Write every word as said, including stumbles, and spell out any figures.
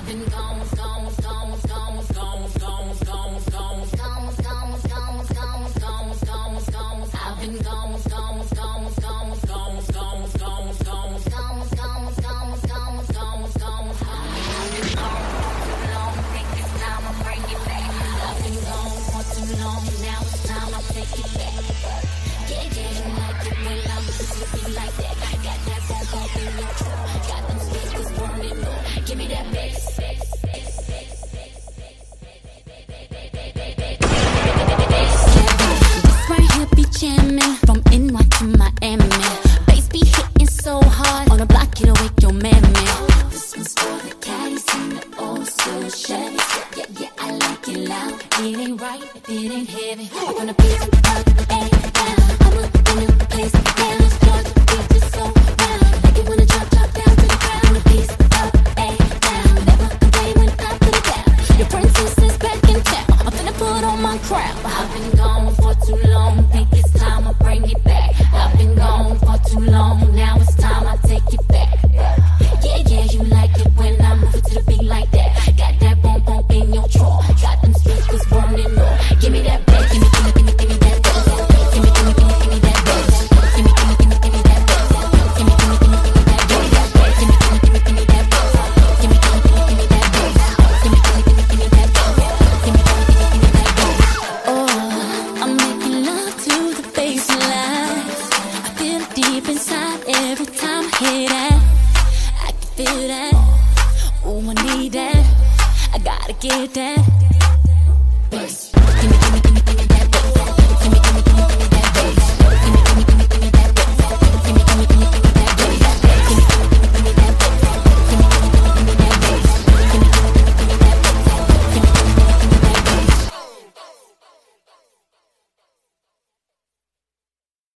I've been gone, gone, gone, gone, gone, gone, gone, gone, gone, gone, gone, gone, gone, gone, gone. I've been gone, gone, gone, gone, gone, gone, gone, gone, gone, gone, gone, gone, gone, gone. I've been gone for too long. Think it's time I bring it back. I've been gone for too long. Now it's time I take it back. Yeah, yeah, you like it when I'm sleeping like that. Got that phone call in your truck. Got them speakers burning low. Give me that bass. This right here be jamming from N Y to Miami. Bass be hitting so hard on the block, it'll wake your mammy. This one's for the caddies and the old school Chevys. Yeah, yeah, I like it loud. It ain't right if it ain't heavy. I'm gonna be up, and down. I'm up in the place down. Georgia beat is so round. Like it when the drop drop down to the ground. The beats up, and down. Never complain when I put it down. Your princess is back in town. I'm finna put on my crown. I've been gone for too long. Think it's time I bring it back. I've been gone for too long. Now it's time I take it back. Yeah, yeah, you like it when I move it to the beat like that. Got that bump bump in your trunk. Got them speakers burning low. Give me that bass. Give me, give me, give me, give me that bass. Give me, give me, give me, give me that bass. Give me, give me, give me, give me that bass. Give me, give me, give me, give me that bass. Give me, give me, give me, give me that bass. Give me, give me, give me, give me that bass. Give me, give me, give me, give me that bass. Give me, give me, give me, give me that bass. Oh, I'm making love to the bass lines. I feel it deep inside every time I hear that. I can feel that. Oh, I need that. I gotta get that bass.